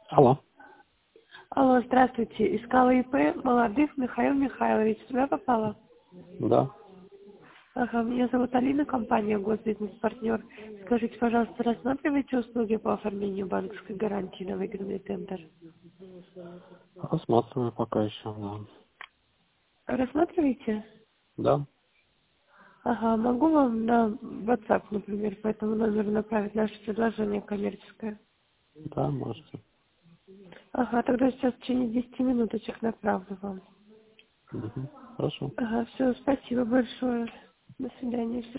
Алло. Алло, здравствуйте. Искала ИП Молодых Михаил Михайлович. Сюда попала? Да. Ага, меня зовут Алина, компания Госбизнес-партнер. Скажите, пожалуйста, рассматриваете услуги по оформлению банковской гарантии на выигранный тендер? Рассматриваю пока еще, да. Рассматриваете? Да. Ага, могу вам на WhatsApp, например, по этому номеру направить наше предложение коммерческое? Да, можете. Ага, тогда сейчас в течение 10 минуточек направлю вам. Угу. Хорошо. Ага, все, спасибо большое. До свидания.